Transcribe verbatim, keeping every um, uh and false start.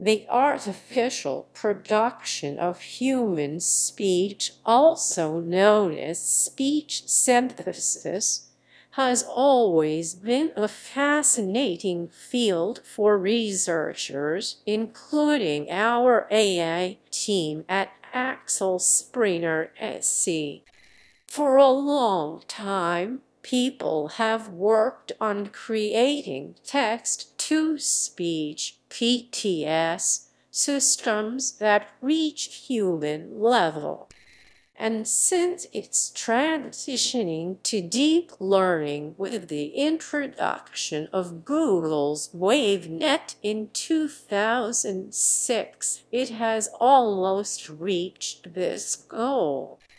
The artificial production of human speech, also known as speech synthesis, has always been a fascinating field for researchers, including our A I team at Axel Springer S C. For a long time, people have worked on creating text-to-speech (P T S) systems that reach human level. And since it's transitioning to deep learning with the introduction of Google's WaveNet in two thousand six, it has almost reached this goal.